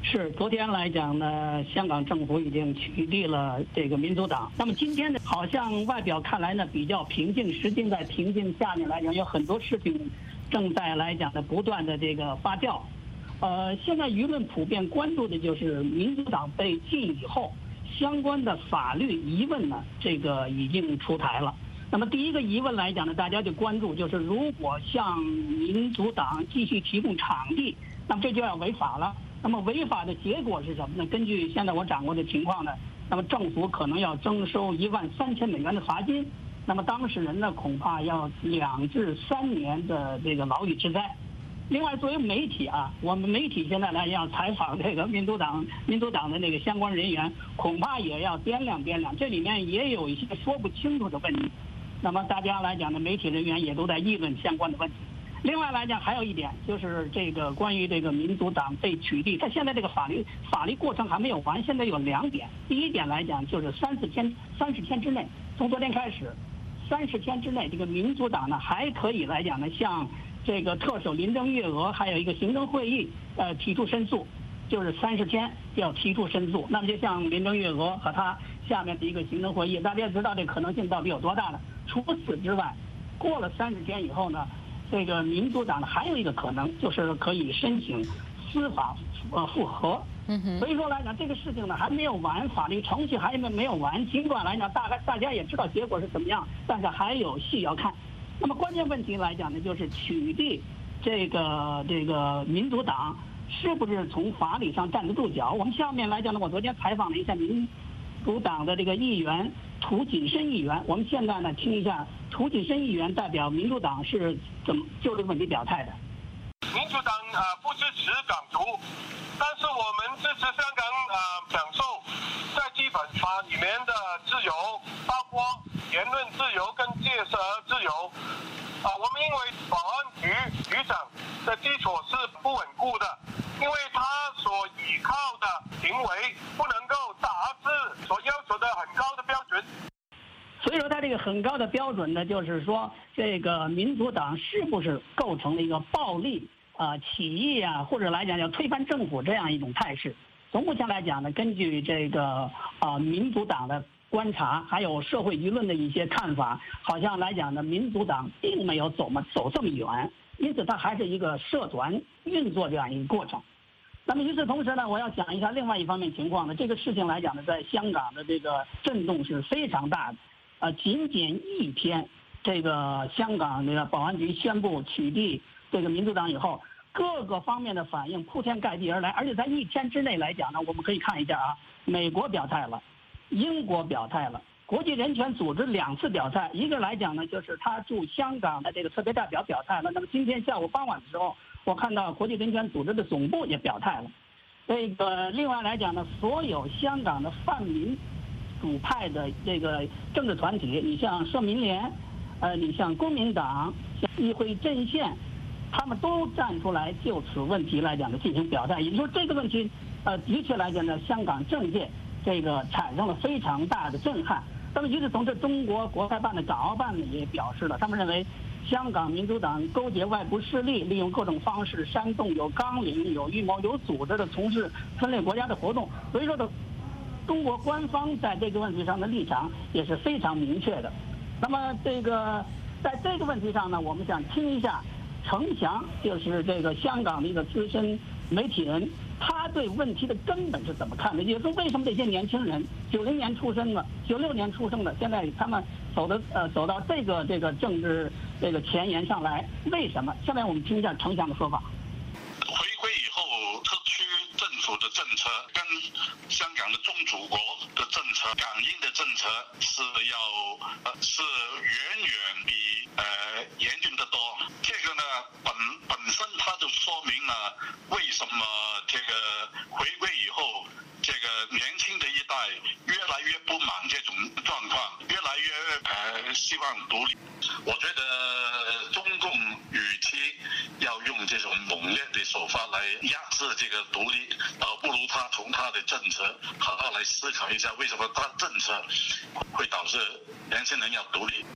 是，昨天来讲呢，香港政府已经取缔了这个民主党。那么今天呢，好像外表看来呢比较平静，实际在平静下面来讲，有很多事情正在来讲的不断的这个发酵。呃，现在舆论普遍关注的就是民主党被禁以后，相关的法律疑问呢，这个已经出台了。那么第一个疑问来讲呢，大家就关注就是，如果向民主党继续提供场地，那么这就要违法了。那么违法的结果是什么呢？根据现在我掌握的情况呢，那么政府可能要征收一万三千美元的罚金，那么当事人呢恐怕要两至三年的这个牢狱之灾。另外，作为媒体啊，我们媒体现在来要采访这个民主党民主党的那个相关人员，恐怕也要掂量掂量，这里面也有一些说不清楚的问题。那么大家来讲呢，媒体人员也都在议论相关的问题。另外来讲，还有一点就是这个关于这个民主党被取缔，它现在这个法律法律过程还没有完，现在有两点。第一点来讲，就是三十天三十天之内，从昨天开始，三十天之内，这个民主党呢还可以来讲呢，向这个特首林郑月娥还有一个行政会议呃提出申诉，就是三十天要提出申诉。那么就像林郑月娥和他下面的一个行政会议，大家知道这可能性到底有多大呢？除此之外，过了三十天以后呢，这个民主党呢还有一个可能，就是可以申请司法呃复核。嗯哼。所以说来讲，这个事情呢还没有完，法律程序还没没有完。尽管来讲，大概大家也知道结果是怎么样，但是还有戏要看。那么关键问题来讲呢，就是取缔这个这个民主党是不是从法理上站得住脚？我们下面来讲呢，我昨天采访了一下民主党的这个议员涂谨申议员，我们现在呢听一下涂谨申议员代表民主党是怎么就这个问题表态的。 民主党啊、呃、不支持港独，但是我们支持香港啊、呃、享受在基本法里面的自由，包括言论自由跟介绍自由。啊、呃，我们因为保安局局长的基础是不稳固的，因为他所依靠的行为不能够达至所要求的很高的标准。 所以说，他这个很高的标准呢，就是说，这个民主党是不是构成了一个暴力啊、呃、起义啊，或者来讲要推翻政府这样一种态势？从目前来讲呢，根据这个啊、呃、民主党的观察，还有社会舆论的一些看法，好像来讲呢，民主党并没有走么走这么远，因此它还是一个社团运作这样一个过程。那么与此同时呢，我要讲一下另外一方面情况呢，这个事情来讲呢，在香港的这个震动是非常大的。呃，仅仅一天，这个香港这个保安局宣布取缔这个民主党以后，各个方面的反应铺天盖地而来，而且在一天之内来讲呢，我们可以看一下啊，美国表态了，英国表态了，国际人权组织两次表态，一个来讲呢，就是他驻香港的这个特别代表表态了。那么今天下午傍晚的时候，我看到国际人权组织的总部也表态了。这个另外来讲呢，所有香港的泛民主派的这个政治团体，你像社民连，呃，你像公民党、像议会阵线，他们都站出来就此问题来讲呢进行表态。也就是说，这个问题，呃，的确来讲呢，香港政界这个产生了非常大的震撼。那么与此同时，中国国台办的港澳办呢也表示了，他们认为香港民主党勾结外部势力，利用各种方式煽动有纲领、有预谋、有组织的从事分裂国家的活动。所以说的。中国官方在这个问题上的立场也是非常明确的。那么，这个在这个问题上呢，我们想听一下程翔，就是这个香港的一个资深媒体人，他对问题的根本是怎么看的？也就是为什么这些年轻人九零年出生的、九六年出生的，现在他们走的呃走到这个这个政治这个前沿上来，为什么？下面我们听一下程翔的说法。 回归以后，特区政府的政策跟香港的宗主国的政策、港英的政策是要呃是远远比呃严峻得多。这个呢，本本身它就说明了为什么这个回归以后，这个年轻的一代越来越不满这种状况，越来越呃希望独立。我觉得中共与其要用这种猛烈的手法来压制这个独立，倒不如他从他的政策好好来思考一下，为什么他政策会导致年轻人要独立。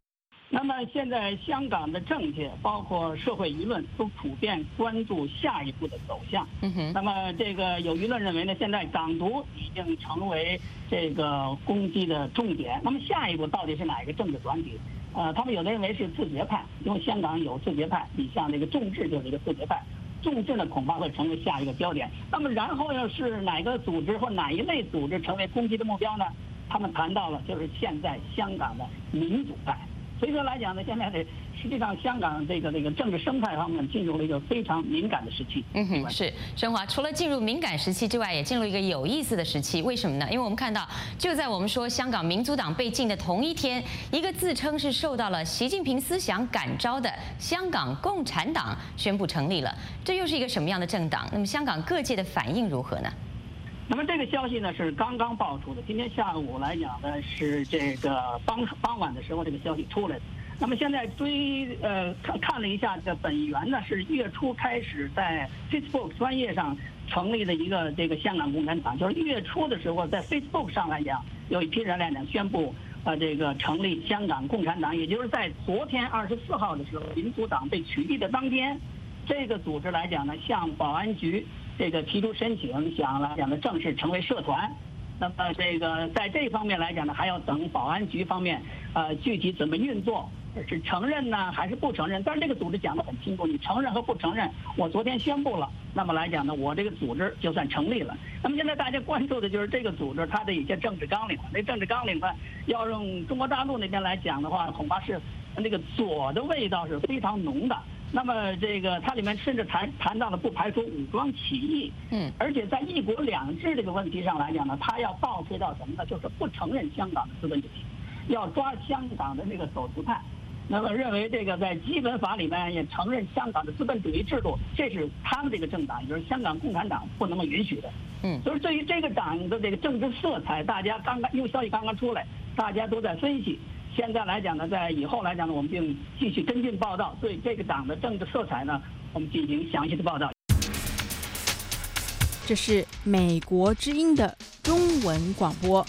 那么现在香港的政界，包括社会舆论，都普遍关注下一步的走向。 嗯哼。 那么这个有舆论认为呢，现在港独已经成为这个攻击的重点。那么下一步到底是哪一个政治团体？呃，他们有的认为是自决派，因为香港有自决派，你像这个众志就是一个自决派，众志呢恐怕会成为下一个焦点。那么然后要是哪个组织或哪一类组织成为攻击的目标呢？他们谈到了就是现在香港的民主派。所以说来讲呢，现在的实际上香港这个这个政治生态方面进入了一个非常敏感的时期。 嗯哼，是申华，除了进入敏感时期之外，也进入一个有意思的时期。为什么呢？因为我们看到，就在我们说香港民族党被禁的同一天，一个自称是受到了习近平思想感召的香港共产党宣布成立了。这又是一个什么样的政党？那么香港各界的反应如何呢？ 那么这个消息呢是刚刚爆出的，今天下午来讲呢是这个傍傍晚的时候这个消息出来的。那么现在追呃看看了一下，这本源呢是月初开始在 Facebook 专页上成立的一个这个香港共产党，就是月初的时候在 Facebook 上来讲，有一批人来讲宣布呃这个成立香港共产党，也就是在昨天二十四号的时候，民主党被取缔的当天，这个组织来讲呢向保安局这个提出申请，想来讲呢正式成为社团。那么这个在这方面来讲呢，还要等保安局方面呃具体怎么运作，是承认呢还是不承认？但是这个组织讲得很清楚，你承认和不承认，我昨天宣布了，那么来讲呢，我这个组织就算成立了。那么现在大家关注的就是这个组织它的一些政治纲领。这政治纲领呢，要用中国大陆那边来讲的话，恐怕是那个左的味道是非常浓的。那么这个它里面甚至谈谈到了不排除武装起义，嗯，而且在一国两制这个问题上来讲呢，它要倒退到什么呢？就是不承认香港的资本主义，要抓香港的那个走资派。那么认为这个在基本法里面也承认香港的资本主义制度，这是他们这个政党，也就是香港共产党不能够允许的。嗯，所以对于这个党的这个政治色彩，大家刚刚因为消息刚刚出来，大家都在分析。现在来讲呢，在以后来讲呢，我们并继续跟进报道，对这个党的政治色彩呢，我们进行详细的报道。 这是美国之音的中文广播。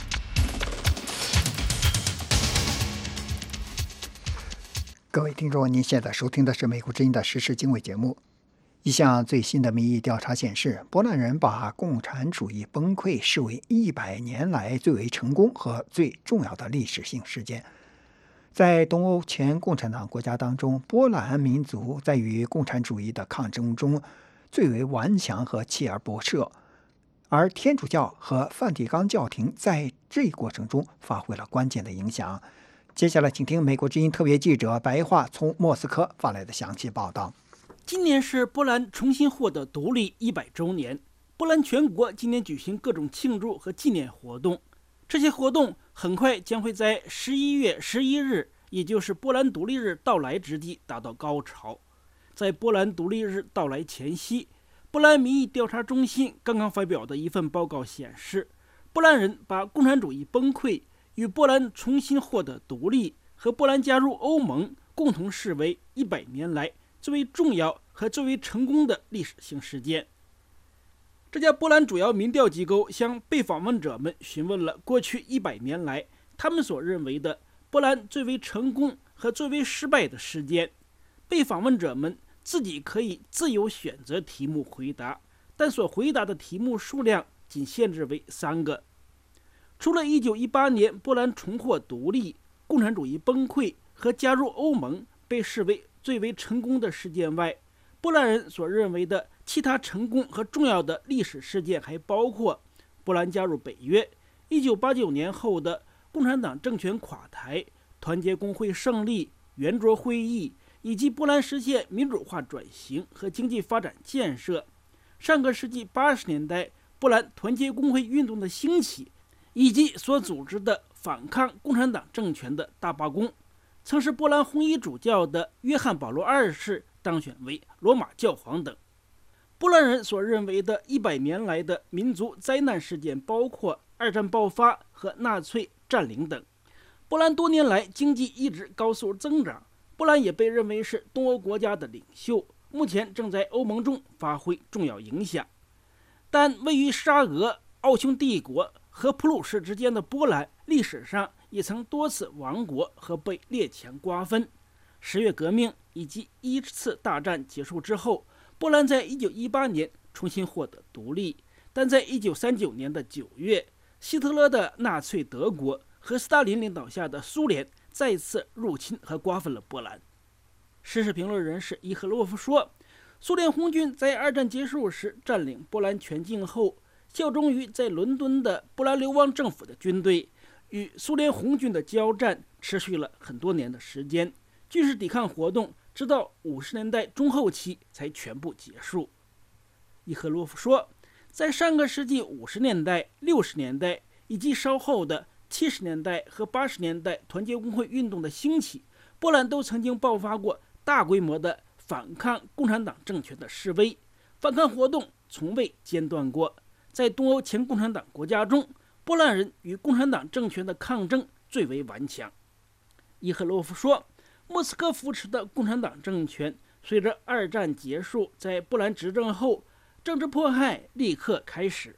各位听众，您现在收听的是美国之音的时事经纬节目。一项最新的民意调查显示，波兰人把共产主义崩溃视为一百年来最为成功和最重要的历史性事件。在东欧前共产党国家当中，波兰民族在与共产主义的抗争中最为顽强和锲而不舍，而天主教和梵蒂冈教廷在这一过程中发挥了关键的影响。接下来请听美国之音特别记者白桦从莫斯科发来的详细报道。 今年是波兰重新获得独立一百周年，波兰全国今年举行各种庆祝和纪念活动。这些活动很快将会在十一月十一日，也就是波兰独立日到来之际达到高潮。在波兰独立日到来前夕，波兰民意调查中心刚刚发表的一份报告显示，波兰人把共产主义崩溃与波兰重新获得独立和波兰加入欧盟共同视为一百年来最为重要和最为成功的历史性事件。这家波兰主要民调机构向被访问者们询问了过去一百年来他们所认为的波兰最为成功和最为失败的事件。被访问者们自己可以自由选择题目回答，但所回答的题目数量仅限制为三个。除了一九一八年波兰重获独立、共产主义崩溃和加入欧盟被视为最为成功的事件外，波兰人所认为的其他成功和重要的历史事件还包括波兰加入北约、一九八九年后的共产党政权垮台、团结工会胜利、圆桌会议，以及波兰实现民主化转型和经济发展建设。上个世纪八十年代波兰团结工会运动的兴起，以及所组织的反抗共产党政权的大罢工。曾是波兰红衣主教的约翰保罗二世当选为罗马教皇等。波兰人所认为的一百年来的民族灾难事件包括二战爆发和纳粹占领等。波兰多年来经济一直高速增长，波兰也被认为是东欧国家的领袖，目前正在欧盟中发挥重要影响。但位于沙俄、奥匈帝国和普鲁士之间的波兰，历史上也曾多次亡国和被列强瓜分。十月革命以及一次大战结束之后，波兰在一九一八年重新获得独立，但在一九三九年的九月，希特勒的纳粹德国和斯大林领导下的苏联再次入侵和瓜分了波兰。时事评论人士伊赫洛夫说，苏联红军在二战结束时占领波兰全境后，效忠于在伦敦的波兰流亡政府的军队，与苏联红军的交战持续了很多年的时间，军事抵抗活动直到五十年代中后期才全部结束。伊赫洛夫说，在上个世纪五十年代、六十年代以及稍后的七十年代和八十年代团结工会运动的兴起，波兰都曾经爆发过大规模的反抗共产党政权的示威，反抗活动从未间断过。在东欧前共产党国家中，波兰人与共产党政权的抗争最为顽强。伊赫洛夫说，莫斯科扶持的共产党政权随着二战结束在波兰执政后，政治迫害立刻开始。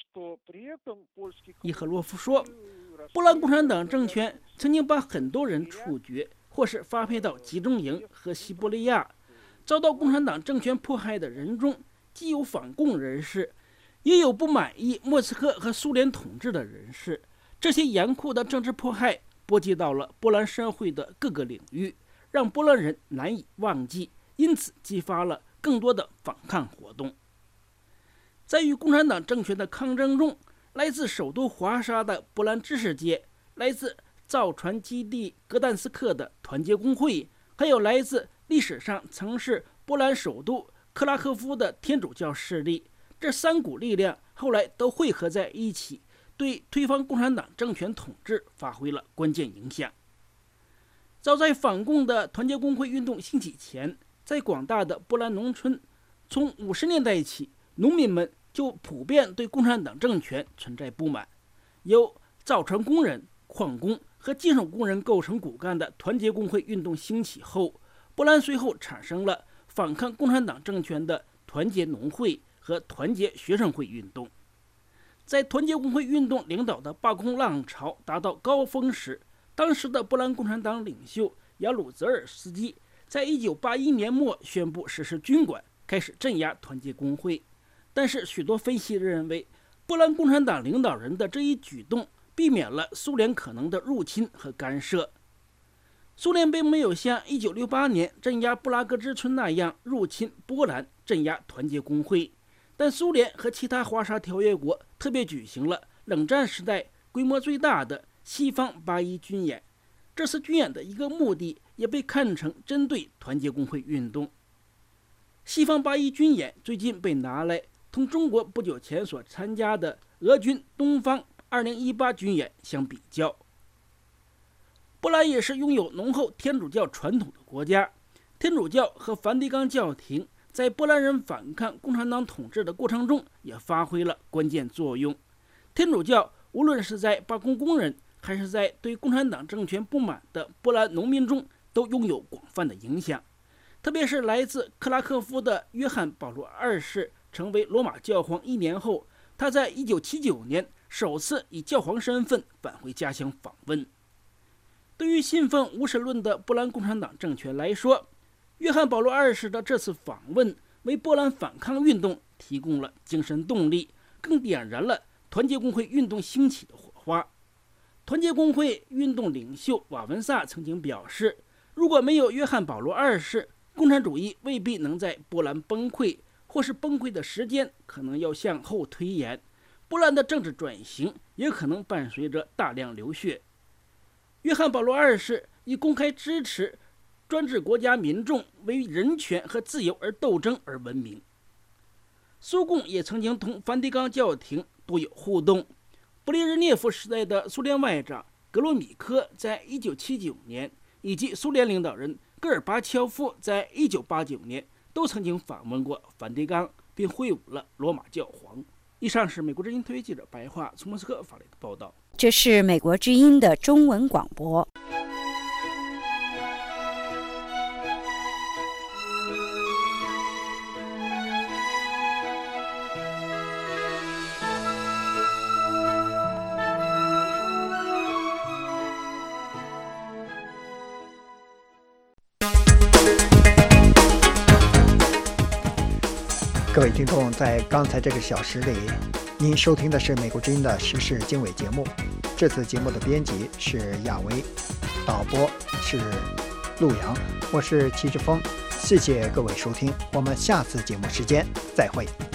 伊赫洛夫说，波兰共产党政权曾经把很多人处决或是发配到集中营和西伯利亚。遭到共产党政权迫害的人中，既有反共人士，也有不满意莫斯科和苏联统治的人士。这些严酷的政治迫害波及到了波兰社会的各个领域，让波兰人难以忘记，因此激发了更多的反抗活动。在与共产党政权的抗争中，来自首都华沙的波兰知识界，来自造船基地格但斯克的团结工会，还有来自历史上曾是波兰首都克拉科夫的天主教势力，这三股力量后来都汇合在一起，对推翻共产党政权统治发挥了关键影响。早在反共的团结工会运动兴起前，在广大的波兰农村，从五十年代起，农民们就普遍对共产党政权存在不满。由造船工人、矿工和金属工人构成骨干的团结工会运动兴起后，波兰随后产生了反抗共产党政权的团结农会和团结学生会运动。在团结工会运动领导的罢工浪潮达到高峰时，当时的波兰共产党领袖亚鲁泽尔斯基在一九八一年末宣布实施军管，开始镇压团结工会。但是许多分析认为，波兰共产党领导人的这一举动避免了苏联可能的入侵和干涉。苏联并没有像一九六八年镇压布拉格之春那样入侵波兰，镇压团结工会，但苏联和其他华沙条约国特别举行了冷战时代规模最大的西方八一军演。这次军演的一个目的也被看成针对团结工会运动。西方八一军演最近被拿来同中国不久前所参加的俄军东方二零一八军演相比较。波兰也是拥有浓厚天主教传统的国家，天主教和梵蒂冈教廷在波兰人反抗共产党统治的过程中也发挥了关键作用。天主教无论是在罢工工人还是在对共产党政权不满的波兰农民中都拥有广泛的影响。特别是来自克拉科夫的约翰保罗二世成为罗马教皇一年后，他在一九七九年首次以教皇身份返回家乡访问。对于信奉无神论的波兰共产党政权来说，约翰保罗二世的这次访问为波兰反抗运动提供了精神动力，更点燃了团结工会运动兴起的火花。团结工会运动领袖瓦文萨曾经表示，如果没有约翰保罗二世，共产主义未必能在波兰崩溃，或是崩溃的时间可能要向后推延。波兰的政治转型也可能伴随着大量流血。约翰保罗二世以公开支持专制国家民众为人权和自由而斗争而闻名。苏共也曾经同梵蒂冈教廷多有互动。勃列日涅夫时代的苏联外长格罗米科在一九七九年，以及苏联领导人戈尔巴乔夫在一九八九年都曾经访问过梵蒂冈，并会晤了罗马教皇。以上是美国之音特约记者白桦从莫斯科发来的报道。 这是美国之音的中文广播。 各位听众，在刚才这个小时里，您收听的是美国之音的时事经纬节目。这次节目的编辑是亚维，导播是陆阳，我是齐志峰。谢谢各位收听，我们下次节目时间再会。